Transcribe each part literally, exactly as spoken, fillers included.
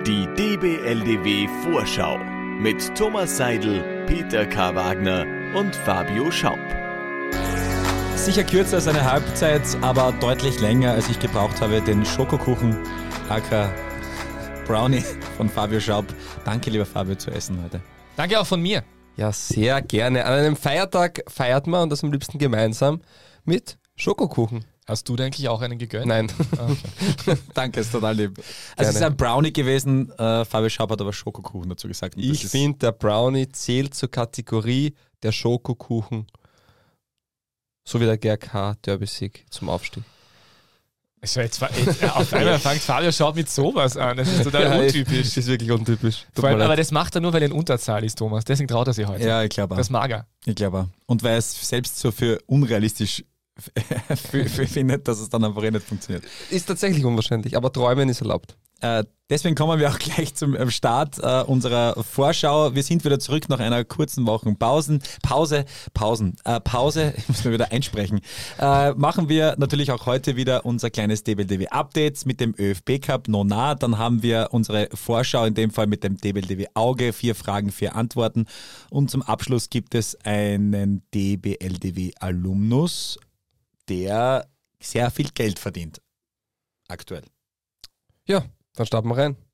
Die D B L D W-Vorschau mit Thomas Seidel, Peter K. Wagner und Fabio Schaub. Sicher kürzer als eine Halbzeit, aber deutlich länger, als ich gebraucht habe, den Schokokuchen aka Brownie von Fabio Schaub. Danke, lieber Fabio, zu essen heute. Danke auch von mir. Ja, sehr gerne. An einem Feiertag feiert man und das am liebsten gemeinsam mit Schokokuchen. Hast du denn eigentlich auch einen gegönnt? Nein. Okay. Danke, ist total lieb. Also es ist ein Brownie gewesen, äh, Fabio Schaub hat aber Schokokuchen dazu gesagt. Ich finde, der Brownie zählt zur Kategorie der Schokokuchen, so wie der G R K-Derby-Sieg zum Aufstieg. Also jetzt, jetzt, auf einmal fängt Fabio Schaub mit sowas an, das ist total Ja, untypisch. Das ist wirklich untypisch. Vor allem, aber das macht er nur, weil er in Unterzahl ist, Thomas. Deswegen traut er sich heute. Ja, ich glaube auch. Das mag er. Ich glaube auch. Und weil er es selbst so für unrealistisch für, für findet, dass es dann einfach eh nicht funktioniert. Ist tatsächlich unwahrscheinlich, aber träumen ist erlaubt. Äh, deswegen kommen wir auch gleich zum Start äh, unserer Vorschau. Wir sind wieder zurück nach einer kurzen Woche Pausen. Pause, Pausen, äh, Pause, ich muss mir wieder einsprechen. Äh, machen wir natürlich auch heute wieder unser kleines D B L D W-Update mit dem ÖFB Cup Nona. Dann haben wir unsere Vorschau, in dem Fall mit dem D B L D W-Auge. Vier Fragen, vier Antworten. Und zum Abschluss gibt es einen D B L D W-Alumnus, der sehr viel Geld verdient. Aktuell. Ja, dann starten wir rein.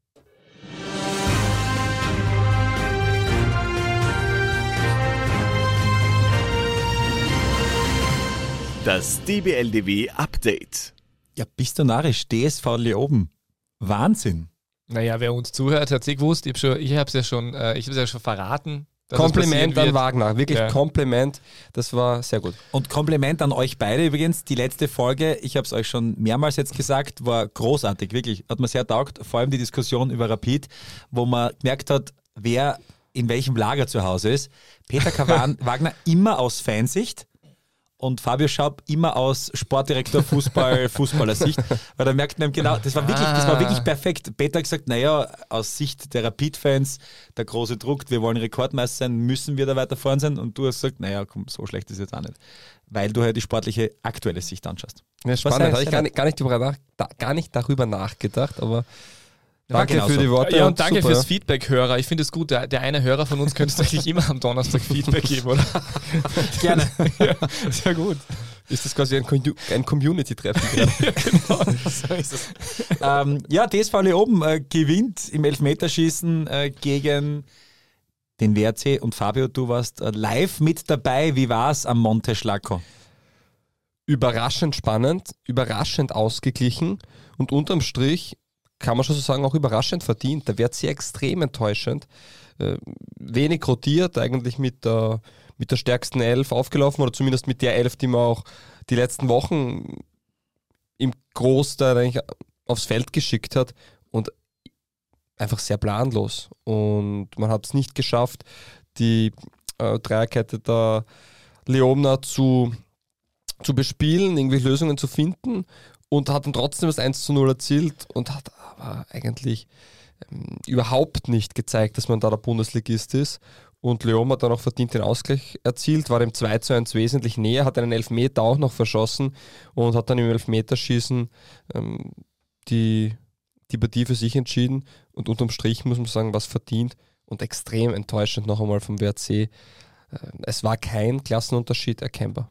Das D B L D W-Update. Ja, bist du narrisch? D S V Leoben. Wahnsinn. Naja, wer uns zuhört, hat es eh gewusst. Ich habe es ja schon, äh, ich habe es ja schon verraten. Kompliment an wird. Wagner, wirklich ja. Kompliment, das war sehr gut. Und Kompliment an euch beide übrigens, die letzte Folge, ich habe es euch schon mehrmals jetzt gesagt, war großartig, wirklich, hat mir sehr taugt, vor allem die Diskussion über Rapid, wo man gemerkt hat, wer in welchem Lager zu Hause ist. Peter K. Wagner immer aus Fansicht und Fabio Schaub immer aus Sportdirektor Fußball, Fußballersicht, weil da merkt man genau, das war wirklich, das war wirklich perfekt. Peter hat gesagt, naja, aus Sicht der Rapid-Fans, der große Druck, wir wollen Rekordmeister sein, müssen wir da weiter vorn sein, und du hast gesagt, naja, komm, so schlecht ist es jetzt auch nicht, weil du halt die sportliche aktuelle Sicht anschaust. Ja, spannend, habe ich gar nicht, gar, nicht darüber nach, gar nicht darüber nachgedacht, aber danke genau für so. die Worte. Ja, und danke super, fürs ja. Feedback, Hörer. Ich finde es gut, der, der eine Hörer von uns könnte eigentlich immer am Donnerstag Feedback geben, oder? Gerne. Ja, sehr gut. Ist das quasi ein, ein Community-Treffen gerade? Ja, genau. So ist es. ähm, ja, D S V Leoben äh, gewinnt im Elfmeterschießen äh, gegen den W R C, und Fabio, du warst äh, live mit dabei. Wie war es am Monte Schlacco? Überraschend spannend, überraschend ausgeglichen und unterm Strich kann man schon so sagen, auch überraschend verdient. Der W R C extrem enttäuschend. Äh, wenig rotiert, eigentlich mit der, mit der stärksten Elf aufgelaufen, oder zumindest mit der Elf, die man auch die letzten Wochen im Großteil eigentlich aufs Feld geschickt hat, und einfach sehr planlos. Und man hat es nicht geschafft, die äh, Dreierkette der Leobner zu, zu bespielen, irgendwie Lösungen zu finden, und hat dann trotzdem das eins zu null erzielt und hat aber eigentlich ähm, überhaupt nicht gezeigt, dass man da der Bundesligist ist. Und Leom hat dann auch verdient den Ausgleich erzielt, war dem zwei zu eins wesentlich näher, hat einen Elfmeter auch noch verschossen und hat dann im Elfmeterschießen ähm, die, die Partie für sich entschieden. Und unterm Strich muss man sagen, was verdient und extrem enttäuschend noch einmal vom W R C. Äh, es war kein Klassenunterschied erkennbar.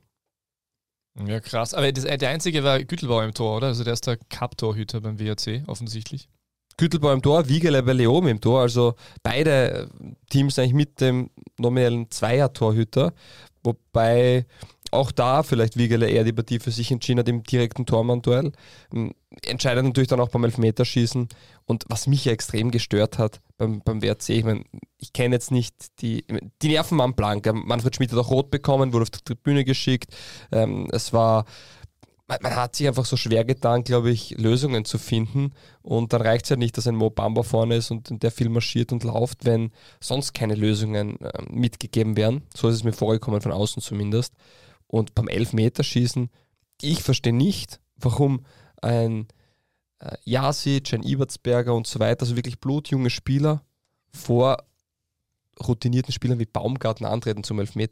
Ja, krass. Aber das, der einzige war Güttelbauer im Tor, oder? Also der ist der Cup-Torhüter beim W R C, offensichtlich. Güttelbauer im Tor, Wiegele bei Leoben im Tor, also beide Teams eigentlich mit dem nominellen Zweier-Torhüter, wobei auch da vielleicht Wiegele eher die Partie für sich entschieden hat im direkten Tormann-Duell. Entscheidet natürlich dann auch beim Elfmeterschießen, und was mich ja extrem gestört hat beim, beim W R C, ich meine, ich kenne jetzt nicht die, die Nerven waren blank. Manfred Schmidt hat auch rot bekommen, wurde auf die Tribüne geschickt, ähm, es war Man hat sich einfach so schwer getan, glaube ich, Lösungen zu finden, und dann reicht es ja nicht, dass ein Mo Bamba vorne ist und der viel marschiert und läuft, wenn sonst keine Lösungen äh, mitgegeben werden. So ist es mir vorgekommen, von außen zumindest. Und beim Elfmeterschießen, ich verstehe nicht, warum ein äh, Jasic, ein Ibertsberger und so weiter, also wirklich blutjunge Spieler vor routinierten Spielern wie Baumgartner antreten zum Elfmeter.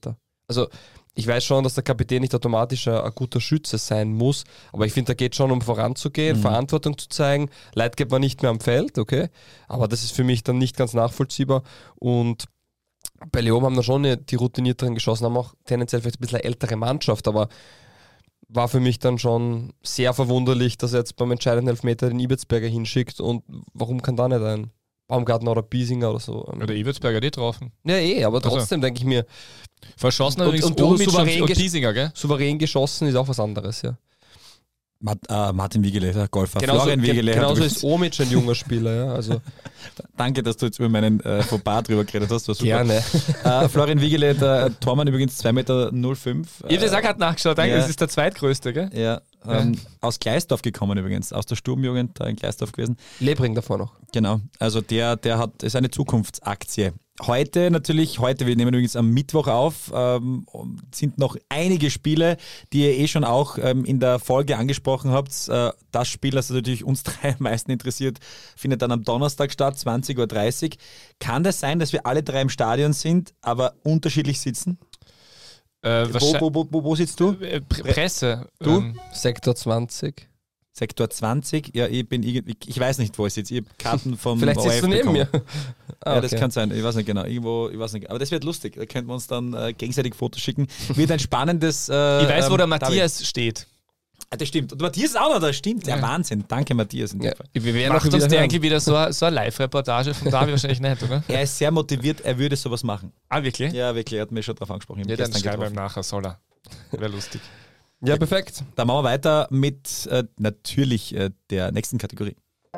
also ich weiß schon, dass der Kapitän nicht automatisch ein, ein guter Schütze sein muss, aber ich finde, da geht schon um voranzugehen, mhm. Verantwortung zu zeigen. Leitgeb war nicht mehr am Feld, okay, aber das ist für mich dann nicht ganz nachvollziehbar. Und bei Leon haben da schon die Routinierteren geschossen, haben auch tendenziell vielleicht ein bisschen eine ältere Mannschaft, aber war für mich dann schon sehr verwunderlich, dass er jetzt beim entscheidenden Elfmeter den Ibetsberger hinschickt und warum kann da nicht ein Baumgartner oder Biesinger oder so. Oder Ibetsberger die getroffen. Ja, eh, aber trotzdem also, denke ich mir. Verschossen übrigens und, und, und, souverän und Biesinger, gell? Souverän geschossen ist auch was anderes, ja. Mart, äh, Martin Wiegele, Golfer. Genauso, Florian Wiegele. Genauso ist Omic ein junger Spieler, ja. Also. Danke, dass du jetzt über meinen äh, Fauxpas drüber geredet hast. Gerne. äh, Florian Wiegele, der Tormann übrigens zwei Meter null fünf. Ich habe das auch gerade nachgeschaut, danke, ja. Das ist der zweitgrößte, gell? Ja. Ähm, ja. Aus Gleisdorf gekommen übrigens, aus der Sturmjugend da in Gleisdorf gewesen. Lebring davor noch. Genau, also der, der hat, ist eine Zukunftsaktie. Heute natürlich, heute, wir nehmen übrigens am Mittwoch auf, ähm, sind noch einige Spiele, die ihr eh schon auch ähm, in der Folge angesprochen habt. Äh, das Spiel, das natürlich uns drei am meisten interessiert, findet dann am Donnerstag statt, zwanzig Uhr dreißig. Kann das sein, dass wir alle drei im Stadion sind, aber unterschiedlich sitzen? Äh, wo, wo, wo, wo, wo sitzt du? Äh, Presse. Du? Ähm, Sektor zwanzig. Sektor zwanzig, ja, ich bin irgendwie, ich weiß nicht, wo ich sitze. Ich habe Karten vom Vielleicht sitzt du neben mir. Ah, ja, das okay. kann sein, ich weiß nicht genau. Irgendwo, ich weiß nicht. Aber das wird lustig, da könnten wir uns dann äh, gegenseitig Fotos schicken. Wird ein spannendes. Äh, ich weiß, wo der ähm, Matthias David. steht. Ah, das stimmt. Und Matthias ist auch noch da, stimmt. Ja, ja. Wahnsinn. Danke, Matthias. In ja. Wir werden Macht uns der eigentlich wieder so, so eine Live-Reportage von David wahrscheinlich nicht, oder? Er ist sehr motiviert, er würde sowas machen. Ah, wirklich? Ja, wirklich. Er hat mich schon darauf angesprochen. Ja, dann schreiben wir ihm nachher, soll er. Wäre lustig. Ja, perfekt. Dann machen wir weiter mit äh, natürlich äh, der nächsten Kategorie.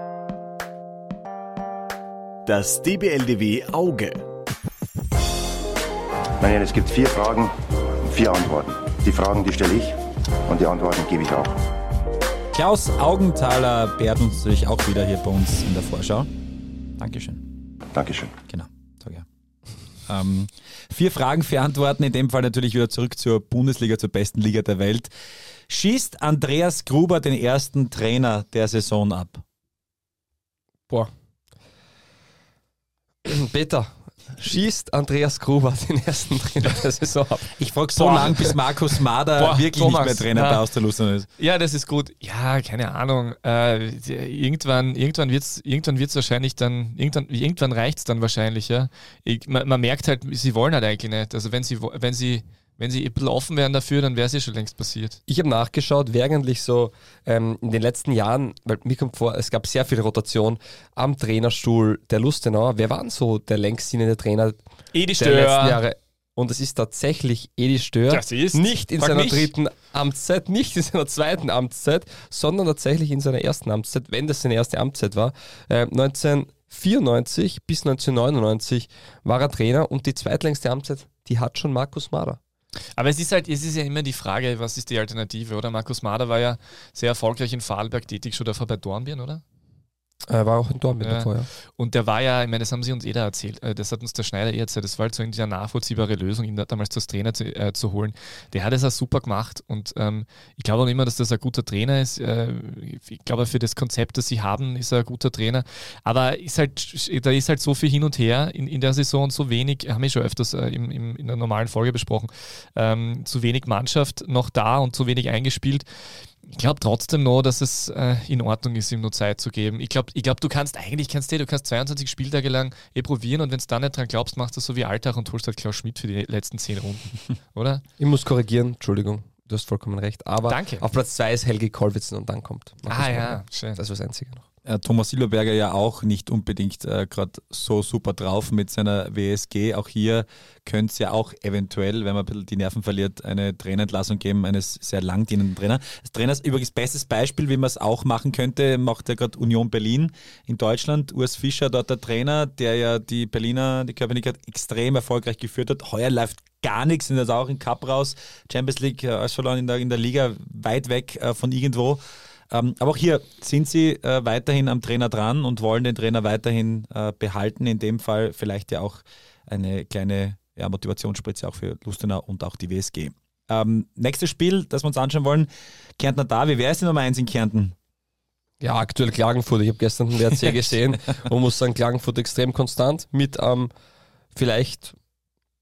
Das D B L D W Auge. Meine Herren, es gibt vier Fragen und vier Antworten. Die Fragen, die stelle ich und die Antworten gebe ich auch. Klaus Augenthaler beehrt uns natürlich auch wieder hier bei uns in der Vorschau. Dankeschön. Dankeschön. Genau. So, ja. Ähm, vier Fragen, vier Antworten, in dem Fall natürlich wieder zurück zur Bundesliga, zur besten Liga der Welt. Schießt Andreas Gruber den ersten Trainer der Saison ab? Boah. Peter, schießt Andreas Gruber den ersten Trainer der Saison ab? Ich frage so lange, bis Markus Mader Boah, wirklich Thomas, nicht mehr Trainer ja. bei Austria Luzern ist. Ja, das ist gut. Ja, keine Ahnung. Äh, irgendwann irgendwann wird es irgendwann wird's wahrscheinlich dann, irgendwann, irgendwann reicht es dann wahrscheinlich. Ja. Ich, man, man merkt halt, sie wollen halt eigentlich nicht. Also wenn sie, wenn sie Wenn sie ein bisschen offen wären dafür, dann wäre es ja schon längst passiert. Ich habe nachgeschaut, wer eigentlich so ähm, in den letzten Jahren, weil mir kommt vor, es gab sehr viel Rotation am Trainerstuhl der Lustenauer. Wer war denn so der längstdienende Trainer Edi der letzten Jahre? Und es ist tatsächlich Edi Stör. Das ist. Nicht in Frag seiner mich. dritten Amtszeit, nicht in seiner zweiten Amtszeit, sondern tatsächlich in seiner ersten Amtszeit, wenn das seine erste Amtszeit war. Äh, neunzehnhundertvierundneunzig bis neunzehnhundertneunundneunzig war er Trainer und die zweitlängste Amtszeit, die hat schon Markus Mader. Aber es ist halt, es ist ja immer die Frage, was ist die Alternative, oder? Markus Mader war ja sehr erfolgreich in Vorarlberg tätig, schon davor bei Dornbirn, oder? Er war auch in Dornbirn ja. davor, ja. Und der war ja, ich meine, das haben sie uns eh da erzählt, das hat uns der Schneider eh erzählt, das war halt so irgendwie eine nachvollziehbare Lösung, ihn damals als Trainer zu, äh, zu holen. Der hat es auch super gemacht und ähm, ich glaube auch immer, dass das ein guter Trainer ist. Äh, ich glaube, für das Konzept, das sie haben, ist er ein guter Trainer. Aber ist halt, da ist halt so viel hin und her in, in der Saison und so wenig, haben wir schon öfters äh, im, im, in der normalen Folge besprochen, ähm, zu wenig Mannschaft noch da und zu wenig eingespielt. Ich glaube trotzdem noch, dass es äh, in Ordnung ist, ihm nur Zeit zu geben. Ich glaube, ich glaub, du kannst eigentlich, kannst du, du kannst zweiundzwanzig Spieltage lang eh probieren und wenn du da nicht dran glaubst, machst du das so wie Alltag und holst halt Klaus Schmidt für die letzten zehn Runden, oder? Ich muss korrigieren, Entschuldigung, du hast vollkommen recht, aber Danke. Auf Platz zwei ist Helge Kollwitzen und dann kommt Markus Ah Mader. ja, schön. Das ist das Einzige noch. Äh, Thomas Silberberger ja auch nicht unbedingt äh, gerade so super drauf mit seiner W S G. Auch hier könnte es ja auch eventuell, wenn man ein bisschen die Nerven verliert, eine Trainerentlassung geben eines sehr langdienenden Trainer. Das Trainer ist übrigens bestes Beispiel, wie man es auch machen könnte, macht ja gerade Union Berlin in Deutschland. Urs Fischer, dort der Trainer, der ja die Berliner, die Köpenick extrem erfolgreich geführt hat. Heuer läuft gar nichts, sind jetzt auch im Cup raus. Champions League, äh, alles verloren in der, in der Liga, weit weg äh, von irgendwo. Ähm, aber auch hier sind sie äh, weiterhin am Trainer dran und wollen den Trainer weiterhin äh, behalten. In dem Fall vielleicht ja auch eine kleine ja, Motivationsspritze auch für Lustenau und auch die W S G. Ähm, nächstes Spiel, das wir uns anschauen wollen, Kärntner Derby. Wer ist die Nummer eins in Kärnten? Ja, aktuell Klagenfurt. Ich habe gestern den W R C gesehen und muss sagen, Klagenfurt extrem konstant mit ähm, vielleicht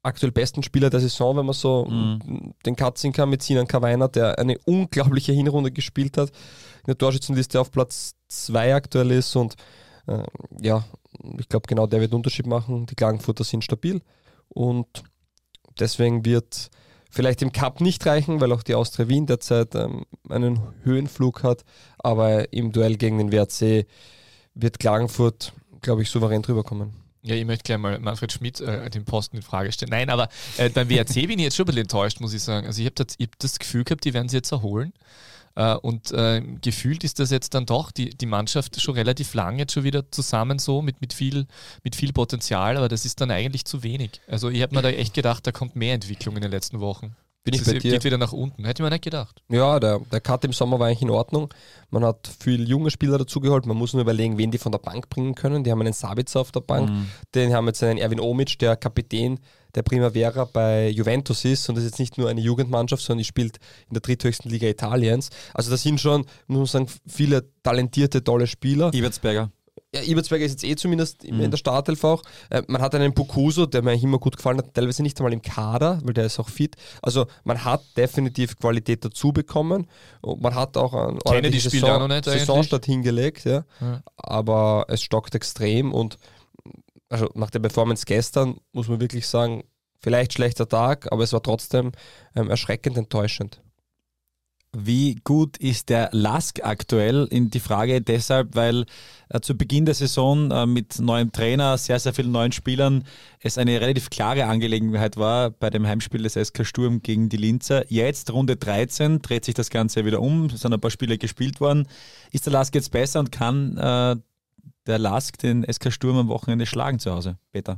aktuell besten Spieler der Saison, wenn man so Mhm. den Cut ziehen kann, mit Sinan Kawainer, der eine unglaubliche Hinrunde gespielt hat, in der Torschützenliste auf Platz zwei aktuell ist und äh, ja, ich glaube genau der wird einen Unterschied machen. Die Klagenfurter sind stabil und deswegen wird vielleicht im Cup nicht reichen, weil auch die Austria Wien derzeit ähm, einen Höhenflug hat, aber im Duell gegen den W R C wird Klagenfurt, glaube ich, souverän drüber kommen. Ja, ich möchte gleich mal Manfred Schmidt äh, den Posten in Frage stellen. Nein, aber äh, beim W R C bin ich jetzt schon ein bisschen enttäuscht, muss ich sagen. Also ich habe das, ich hab das Gefühl gehabt, die werden sie jetzt erholen. Äh, und äh, gefühlt ist das jetzt dann doch die, die Mannschaft schon relativ lang jetzt schon wieder zusammen so mit, mit, viel, mit viel Potenzial, aber das ist dann eigentlich zu wenig. Also ich habe mir da echt gedacht, da kommt mehr Entwicklung in den letzten Wochen. Bin ich Das bei dir? geht wieder nach unten. Hätte ich mir nicht gedacht. Ja, der, der Cut im Sommer war eigentlich in Ordnung. Man hat viel junge Spieler dazugeholt. Man muss nur überlegen, wen die von der Bank bringen können. Die haben einen Sabitzer auf der Bank. Mhm. Den haben jetzt einen Erwin Omic, der Kapitän der Primavera bei Juventus ist. Und das ist jetzt nicht nur eine Jugendmannschaft, sondern die spielt in der dritthöchsten Liga Italiens. Also da sind schon, muss man sagen, viele talentierte, tolle Spieler. Ibertsberger. Ja, Ibertsberger ist jetzt eh zumindest Mhm. in der Startelf auch. Äh, man hat einen Bukuso, der mir eigentlich immer gut gefallen hat, teilweise nicht einmal im Kader, weil der ist auch fit. Also man hat definitiv Qualität dazu bekommen und man hat auch einen Kennedy spielt auch noch nicht eigentlich. Saisonstart hingelegt, ja. Ja. Aber es stockt extrem und also nach der Performance gestern muss man wirklich sagen, vielleicht schlechter Tag, aber es war trotzdem ähm, erschreckend enttäuschend. Wie gut ist der Lask aktuell? In die Frage deshalb, weil äh, zu Beginn der Saison äh, mit neuem Trainer, sehr, sehr vielen neuen Spielern es eine relativ klare Angelegenheit war bei dem Heimspiel des S K Sturm gegen die Linzer. Jetzt Runde dreizehn, dreht sich das Ganze wieder um, es sind ein paar Spiele gespielt worden. Ist der Lask jetzt besser und kann äh, der Lask den S K Sturm am Wochenende schlagen zu Hause? Peter?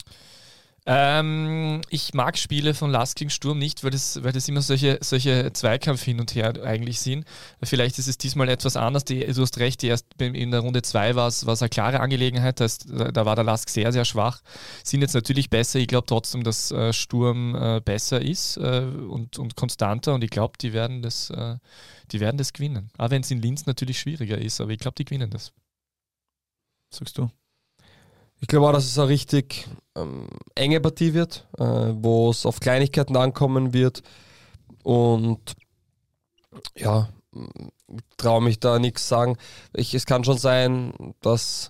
Ähm, ich mag Spiele von Lask gegen Sturm nicht, weil das, weil das immer solche, solche Zweikampf hin und her eigentlich sind. Vielleicht ist es diesmal etwas anders. Die, du hast recht, die erst in der Runde zwei war es eine klare Angelegenheit. Das, da war der Lask sehr, sehr schwach. Sind jetzt natürlich besser. Ich glaube trotzdem, dass äh, Sturm äh, besser ist äh, und, und konstanter und ich glaube, die werden das, äh, die werden das gewinnen. Auch wenn es in Linz natürlich schwieriger ist, aber ich glaube, die gewinnen das. Sagst du? Ich glaube auch, dass es eine richtig ähm, enge Partie wird, äh, wo es auf Kleinigkeiten ankommen wird. Und ja, ich traue mich da nichts sagen. Ich, es kann schon sein, dass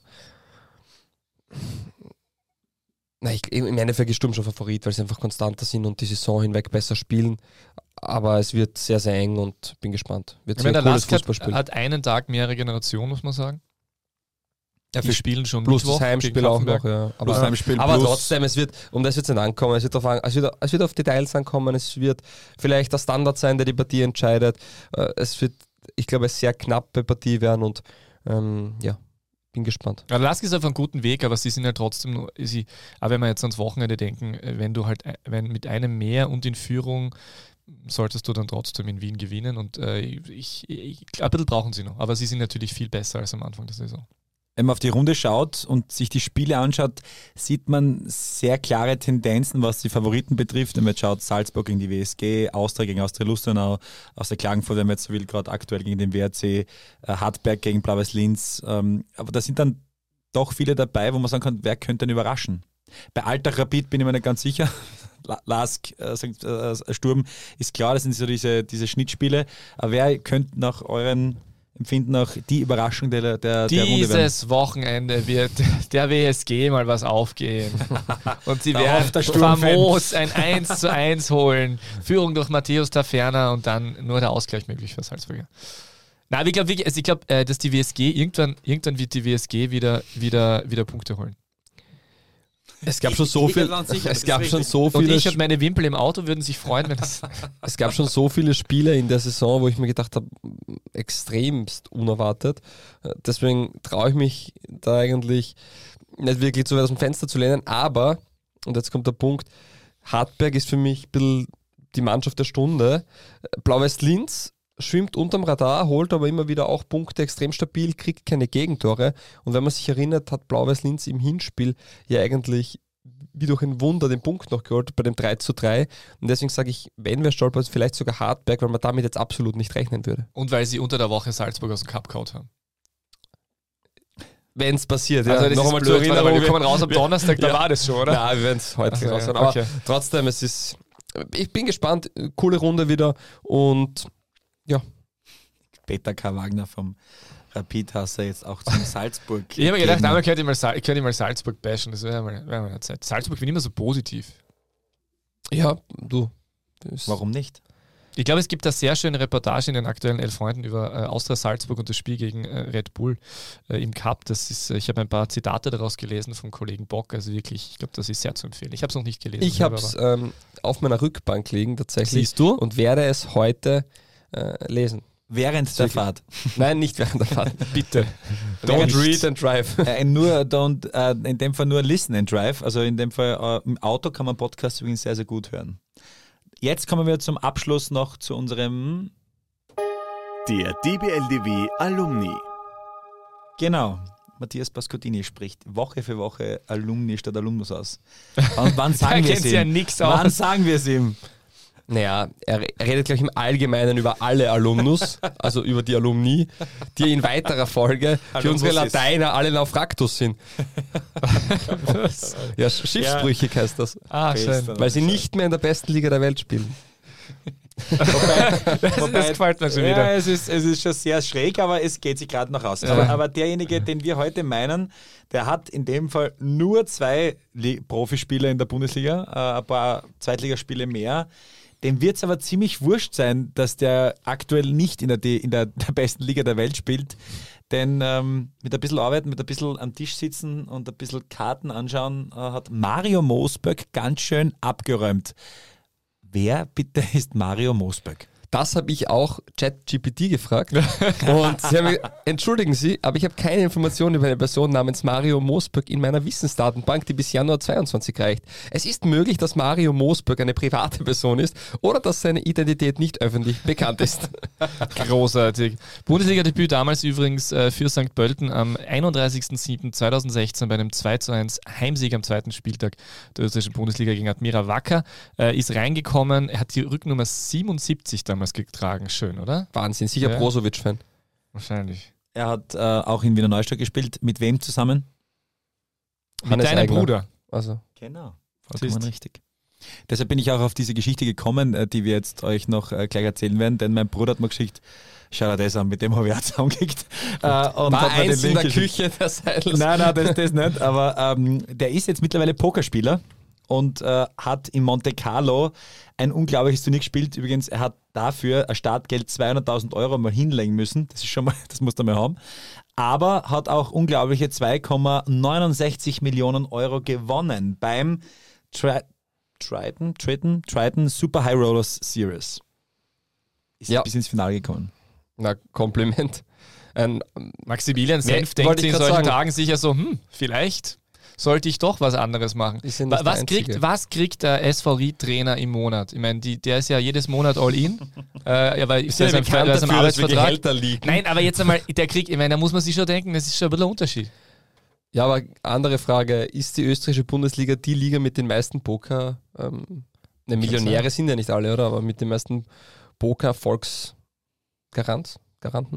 na, ich, im Endeffekt ist Sturm schon Favorit, weil sie einfach konstanter sind und die Saison hinweg besser spielen. Aber es wird sehr, sehr eng und bin gespannt. Wird Ich sehr meine, der cooles Lask hat, Fußballspiel. hat einen Tag mehr Regeneration, muss man sagen. Ja, Die spielen schon Plus Mittwoch das Heimspiel gegen auch Kaffenberg. noch. Ja. Aber, Plus Heimspiel aber plus- trotzdem, es wird, um das wird es nicht ankommen. Es wird, auf, es, wird, es wird auf Details ankommen. Es wird vielleicht der Standard sein, der die Partie entscheidet. Äh, Es wird, ich glaube, eine sehr knappe Partie werden und ähm, ja, bin gespannt. Ja, Lask ist auf einem guten Weg, aber sie sind ja trotzdem, nur- sie, aber wenn wir jetzt ans Wochenende denken, wenn du halt, wenn mit einem mehr und in Führung, solltest du dann trotzdem in Wien gewinnen und äh, ich, ich, ein bisschen brauchen sie noch, aber sie sind natürlich viel besser als am Anfang der Saison. Wenn man auf die Runde schaut und sich die Spiele anschaut, sieht man sehr klare Tendenzen, was die Favoriten betrifft. Wenn man jetzt schaut, Salzburg gegen die W S G, Austria gegen Austria Lustenau, aus der Klagenfurt, wenn man jetzt so will, gerade aktuell gegen den W R C, äh, Hartberg gegen Blau-Weiß Linz. Ähm, aber da sind dann doch viele dabei, wo man sagen kann, wer könnte denn überraschen? Bei Altach Rapid bin ich mir nicht ganz sicher. Lask, äh, äh, Sturm ist klar, das sind so diese, diese Schnittspiele. Aber wer könnte nach euren Empfinden auch die Überraschung der, der, der Runde werden? Dieses Wochenende wird der W S G mal was aufgehen. Und sie Da werden hofft der Sturmfan. famos ein eins zu eins holen. Führung durch Matthäus Taferner und dann nur der Ausgleich möglich für Salzburger. Nein, ich glaube, also ich glaub, äh, dass die W S G, irgendwann, irgendwann wird die W S G wieder, wieder, wieder Punkte holen. Es gab schon so viel, es gab schon so Und viele, ich und meine Wimpel im Auto würden sich freuen, wenn das... es gab schon so viele Spiele in der Saison, wo ich mir gedacht habe, extremst unerwartet. Deswegen traue ich mich da eigentlich nicht wirklich zu weit aus dem Fenster zu lehnen. Aber, und jetzt kommt der Punkt, Hartberg ist für mich ein bisschen die Mannschaft der Stunde. Blau-Weiß Linz schwimmt unterm Radar, holt aber immer wieder auch Punkte, extrem stabil, kriegt keine Gegentore. Und wenn man sich erinnert, hat Blau-Weiß Linz im Hinspiel ja eigentlich wie durch ein Wunder den Punkt noch geholt bei dem drei zu drei. Und deswegen sage ich, wenn wir stolpern, vielleicht sogar Hartberg, weil man damit jetzt absolut nicht rechnen würde. Und weil sie unter der Woche Salzburg aus dem Cup gehauen haben. wenn es passiert. Also ja. das Noch ist einmal blöd, zur warte mal, Erinnerung. wir kommen raus am Donnerstag, da Ja. war das schon, oder? Nein, wir werden es heute Also, nicht raushauen. ja, Aber okay. trotzdem, es ist. Ich bin gespannt. Coole Runde wieder. Und ja. Peter K. Wagner vom Rapid hast du jetzt auch zum Salzburg. Ich habe mir gedacht, Gegner. einmal könnte ich mal, Sal- könnte ich mal Salzburg bashen, das wäre mal, wär mal eine Zeit. Salzburg wird immer so positiv. Ja, du. Das Warum nicht? Ich glaube, es gibt eine sehr schöne Reportage in den aktuellen Elf Freunden über äh, Austria Salzburg und das Spiel gegen äh, Red Bull äh, im Cup. Das ist, äh, ich habe ein paar Zitate daraus gelesen vom Kollegen Bock. Also wirklich, ich glaube, das ist sehr zu empfehlen. Ich habe es noch nicht gelesen. Ich habe es ähm, auf meiner Rückbank liegen tatsächlich. Siehst du? Und werde es heute äh, lesen. Während der Fahrt. Nein, nicht während der Fahrt. Bitte. Don't read and drive. Äh, nur don't, äh, in dem Fall nur listen and drive. Also in dem Fall äh, im Auto kann man Podcasts übrigens sehr, sehr gut hören. Jetzt kommen wir zum Abschluss noch zu unserem, Der D B L D W Alumni. genau, Matthias Pascottini spricht Woche für Woche Alumni statt Alumnus aus. Wann, wann sagen Da wir es kennt's ja ihm? nix Wann aus. sagen wir es ihm? Naja, er, er redet, glaube ich, im Allgemeinen über alle Alumnus, also über die Alumni, die in weiterer Folge für Alumnus unsere ist- Lateiner alle Naufractus sind. Ja, schiffsbrüchig heißt das. Ah, schön. Fest, Weil sie nicht mehr in der besten Liga der Welt spielen. Das, das gefällt mir schon Ja, wieder. es ist, es ist schon sehr schräg, aber es geht sich gerade noch aus. Ja. Aber, aber derjenige, den wir heute meinen, der hat in dem Fall nur zwei Le- Profispieler in der Bundesliga, äh, ein paar Zweitligaspiele mehr. Dem wird es aber ziemlich wurscht sein, dass der aktuell nicht in der, D- in der, der besten Liga der Welt spielt. Denn ähm, mit ein bisschen Arbeit, mit ein bisschen am Tisch sitzen und ein bisschen Karten anschauen, äh, hat Mario Mosböck ganz schön abgeräumt. Wer bitte ist Mario Mosböck? Das habe ich auch ChatGPT gefragt. Und sie haben, mir- entschuldigen Sie, aber ich habe keine Informationen über eine Person namens Mario Mosböck in meiner Wissensdatenbank, die bis Januar zweiundzwanzig reicht. Es ist möglich, dass Mario Mosböck eine private Person ist oder dass seine Identität nicht öffentlich bekannt ist. Großartig. Bundesliga-Debüt damals übrigens äh, für Sankt Pölten am einunddreißigsten siebten zweitausendsechzehn bei einem zwei zu eins Heimsieg am zweiten Spieltag der österreichischen Bundesliga gegen Admira Wacker. Äh, ist reingekommen, er hat die Rücknummer siebenundsiebzig damals getragen. Schön, oder? Wahnsinn, sicher Ja. Brozovic-Fan. Wahrscheinlich. Er hat äh, auch in Wiener Neustadt gespielt. Mit wem zusammen? Mit Hannes deinem Eigner. Bruder. Also, Genau. Vollkommen Siehst. richtig. Deshalb bin ich auch auf diese Geschichte gekommen, äh, die wir jetzt euch noch äh, gleich erzählen werden, denn mein Bruder hat mir geschickt, schau dir das an, mit dem habe ich auch zusammengekickt. Äh, und war hat mir den eins in Link der geschickt. Küche der Seidels. Nein, nein, das, das nicht. Aber ähm, der ist jetzt mittlerweile Pokerspieler und äh, hat in Monte Carlo ein unglaubliches Turnier gespielt. Übrigens, er hat dafür ein Startgeld zweihunderttausend Euro mal hinlegen müssen. Das ist schon mal, das musst du mal haben. Aber hat auch unglaubliche zwei Komma neunundsechzig Millionen Euro gewonnen beim Tri Triton, Triton, Triton Super High Rollers Series. Ist Ja. bis ins Finale gekommen. Na, Kompliment. Ein, Maximilian Nee, Senf denkt wollte sich ich in grad solchen sagen. Tagen sicher so, hm, vielleicht sollte ich doch was anderes machen. Die sind Wa- nicht der Was kriegt, Einzige. was kriegt der S V R-Trainer im Monat? Ich meine, die, der ist ja jedes Monat all in. äh, ja, weil ist sind ja ja sein, bekannt weil sein dafür, dass wir Arbeitsvertrag. Gehälter liegen. Nein, aber jetzt einmal, der kriegt, ich meine, da muss man sich schon denken, das ist schon ein bisschen ein Unterschied. Ja, aber andere Frage, ist die österreichische Bundesliga die Liga mit den meisten Poker, ähm, ne, Millionäre sind ja nicht alle, oder? Aber mit den meisten Poker-Volksgaranten? Garanten?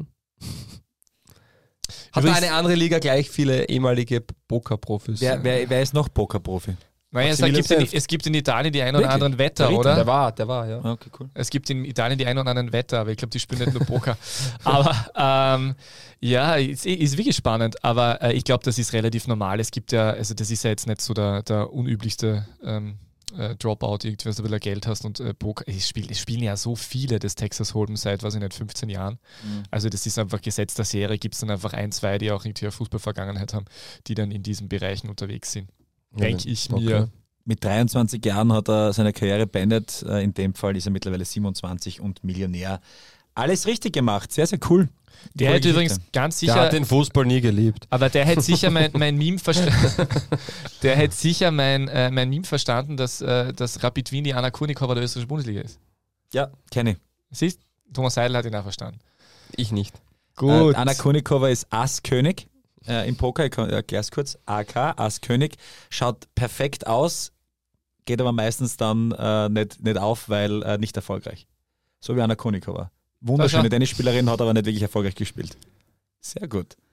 Hat da Übrigens- eine andere Liga gleich viele ehemalige Poker-Profis? Wer, wer, wer ist noch Pokerprofi? Naja, es, Maximilian gibt in, Senf. es gibt in Italien die ein oder Wirklich? anderen Wetter, Der Ritter, oder? Der war, der war, ja. Okay, cool. Es gibt in Italien die ein oder anderen Wetter, aber ich glaube, die spielen nicht nur Poker. aber ähm, ja, ist, ist wirklich spannend, aber äh, ich glaube, das ist relativ normal. Es gibt ja, also das ist ja jetzt nicht so der, der unüblichste ähm, äh, Dropout, irgendwie, wenn du ein bisschen Geld hast und äh, Poker. Es, spiel, es spielen ja so viele das Texas Hold'em seit, weiß ich nicht, fünfzehn Jahren. Mhm. Also das ist einfach Gesetz der Serie, gibt es dann einfach ein, zwei, die auch irgendwie eine Fußballvergangenheit haben, die dann in diesen Bereichen unterwegs sind. Denke ich Okay. mir. Mit dreiundzwanzig Jahren hat er seine Karriere beendet. Äh, In dem Fall ist er mittlerweile siebenundzwanzig und Millionär. Alles richtig gemacht. Sehr, sehr cool. Der Coole hätte übrigens Geschichte. ganz Der sicher. hat den Fußball nie geliebt. Aber der hätte sicher mein, mein Meme verstanden. Der hätte sicher mein, äh, mein Meme verstanden, dass, äh, dass Rapid Wien die Anna Kurnikova der österreichischen Bundesliga ist. Ja, kenne ich. Siehst, Thomas Seidel hat ihn auch verstanden. Ich nicht. Äh, Anna Kurnikova ist Ass-König äh, im Poker. Ich erkläre es kurz. A K, Ass-König. Schaut perfekt aus, geht aber meistens dann äh, nicht, nicht auf, weil äh, nicht erfolgreich. So wie Anna Kurnikova. Wunderschöne schau. Tennisspielerin, hat aber nicht wirklich erfolgreich gespielt. Sehr gut.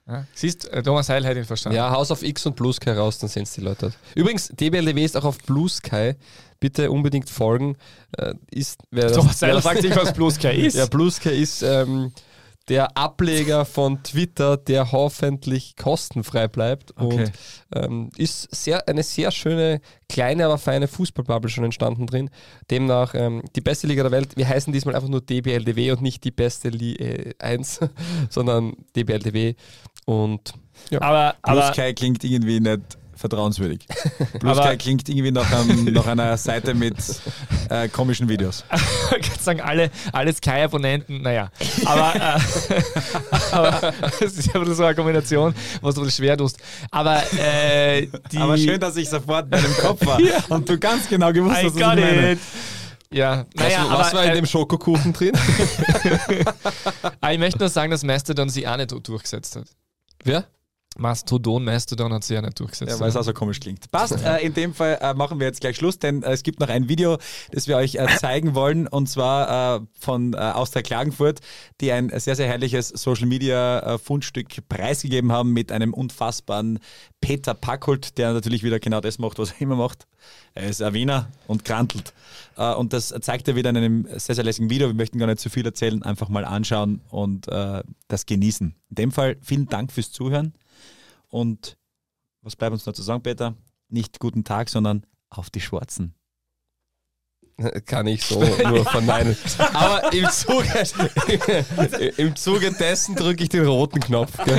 Ja? Siehst, äh, Thomas Heil hat ihn verstanden. Ja, Haus auf X und Blue Sky raus, dann sehen es die Leute. Übrigens, D B L D W ist auch auf Blue Sky. Bitte unbedingt folgen. Äh, ist, wer das, Thomas wer Heil das, sagt sich, was Blue Sky ist. Ja, Blue Sky ist ähm, der Ableger von Twitter, der hoffentlich kostenfrei bleibt. Okay. Und ähm, ist sehr, eine sehr schöne, kleine, aber feine Fußballbubble schon entstanden drin. Demnach ähm, die beste Liga der Welt. Wir heißen diesmal einfach nur D B L D W und nicht die beste Li- äh, eins, sondern D B L D W. Und ja. Aber, Blue aber Sky klingt irgendwie nicht vertrauenswürdig. Blue Aber- Sky klingt irgendwie nach, einem, nach einer Seite mit äh, komischen Videos. ich kann sagen, alle, alle Sky-Abonnenten, naja. Aber, äh, aber das ist ja so eine Kombination, was du schwer tust. Aber äh, die... Aber schön, dass ich sofort bei dem Kopf war und du ganz genau gewusst I hast, was got ich meine. it. Ja, naja, was, was aber war in äh, dem Schokokuchen drin? aber ich möchte nur sagen, dass Mastodon sich auch nicht durchgesetzt hat. Wer? Mastodon, Mastodon hat sich ja nicht durchgesetzt. Ja, weil es auch so komisch klingt. Passt, äh, in dem Fall äh, machen wir jetzt gleich Schluss, denn äh, es gibt noch ein Video, das wir euch äh, zeigen wollen, und zwar äh, von äh, Austria Klagenfurt, die ein sehr, sehr herrliches Social-Media-Fundstück preisgegeben haben mit einem unfassbaren Peter Packhult, der natürlich wieder genau das macht, was er immer macht. Er ist ein Wiener und krantelt. Äh, und das zeigt er wieder in einem sehr, sehr lässigen Video. Wir möchten gar nicht zu viel erzählen, einfach mal anschauen und äh, das genießen. In dem Fall vielen Dank fürs Zuhören. Und was bleibt uns noch zu sagen, Peter? Nicht guten Tag, sondern auf die Schwarzen. Kann ich so nur verneinen. Aber im Zuge, im Zuge dessen drücke ich den roten Knopf. Gell?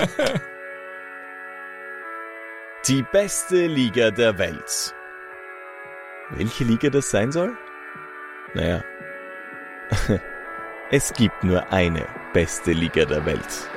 Die beste Liga der Welt. Welche Liga das sein soll? Naja, es gibt nur eine beste Liga der Welt.